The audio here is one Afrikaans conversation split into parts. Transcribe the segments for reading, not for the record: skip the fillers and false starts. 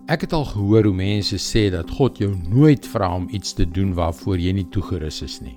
Ek het al gehoor hoe mense sê dat God jou nooit vra om iets te doen waarvoor jy nie toegerus is nie.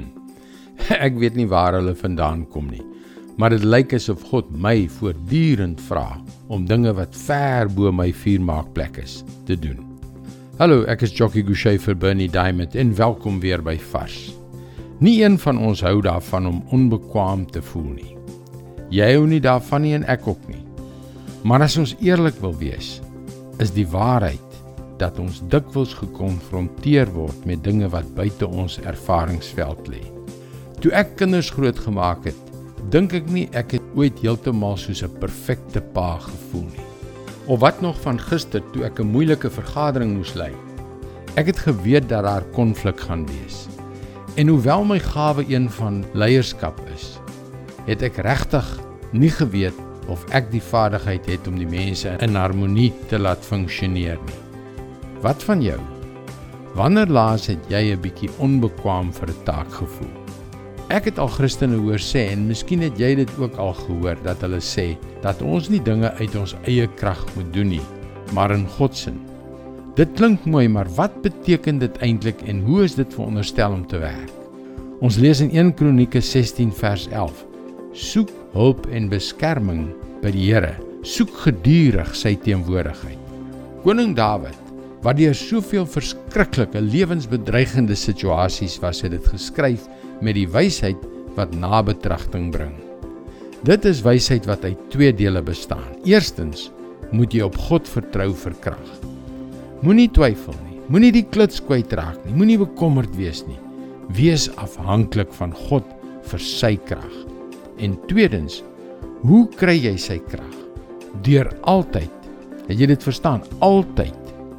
Ek weet nie waar hulle vandaan kom nie, maar dit lyk asof God my voortdurend vra om dinge wat ver bo my vuurmaakplek is, te doen. Hallo, ek is Jockey Gouchee vir Bernie Diamond en welkom weer by Vars. Nie een van ons hou daarvan om onbekwaam te voel nie. Jy hou nie daarvan nie en ek ook nie. Maar as ons eerlik wil wees, is die waarheid dat ons dikwels gekonfronteer word met dinge wat buite ons ervaringsveld lê. Toe ek kinders grootgemaak het, dink ek nie ek het ooit heeltemal soos 'n perfekte pa gevoel nie. Of wat nog van gister toe ek 'n moeilike vergadering moes lei. Ek het geweet dat daar konflik gaan wees. En hoewel my gawe een van leierskap is, het ek regtig nie geweet of ek die vaardigheid het om die mense in harmonie te laat funksioneer nie. Wat van jou? Wanneer laas het jy 'n bietjie onbekwaam vir 'n taak gevoel? Ek het al Christene hoor sê, en miskien het jy dit ook al gehoor, dat hulle sê, dat ons nie dinge uit ons eie krag moet doen nie, maar in God se. Dit klink mooi, maar wat beteken dit eintlik en hoe is dit veronderstel om te werk? Ons lees in 1 Kronieke 16 vers 11, soek hulp en beskerming by die Here, soek gedurig sy teenwoordigheid. Koning Dawid, wat deur soveel verskriklike lewensbedreigende situasies was, het dit geskryf met die wysheid wat nabetragting bring. Dit is wysheid wat uit 2 dele bestaan. Eerstens, moet jy op God vertrou vir krag. Moenie twyfel nie, moenie die kluts kwytraak nie, moenie bekommerd wees nie. Wees afhanklik van God vir sy krag. En tweedens, hoe kry jy sy krag? Deur altyd, het jy dit verstaan, altyd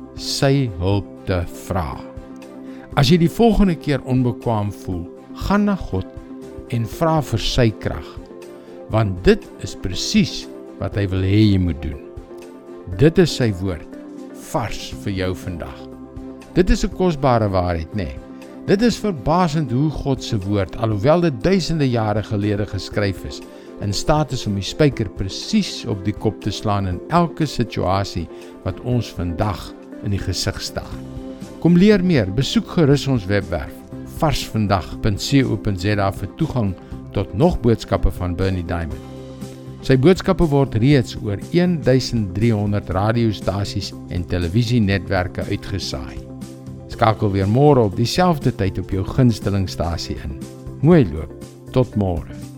sy hulp te vra. As jy die volgende keer onbekwaam voel, gaan na God en vra vir sy krag, want dit is presies wat hy wil hê jy moet doen. Dit is sy woord, vars vir jou vandag. Dit is 'n kosbare waarheid, nê? Dit is verbasend hoe God se woord, alhoewel dit duisende jare gelede geskryf is, in staat is om die spyker presies op die kop te slaan in elke situasie wat ons vandag in die gesig staar. Kom leer meer, besoek gerus ons webwerf varsvandag.co.za vir toegang tot nog boodskappe van Bernie Diamond. Sy boodskappe word reeds oor 1300 radiostasies en televisienetwerke uitgesaai. Skakel weer môre op dieselfde tyd op jou gunstelingstasie in. Mooi loop, tot môre.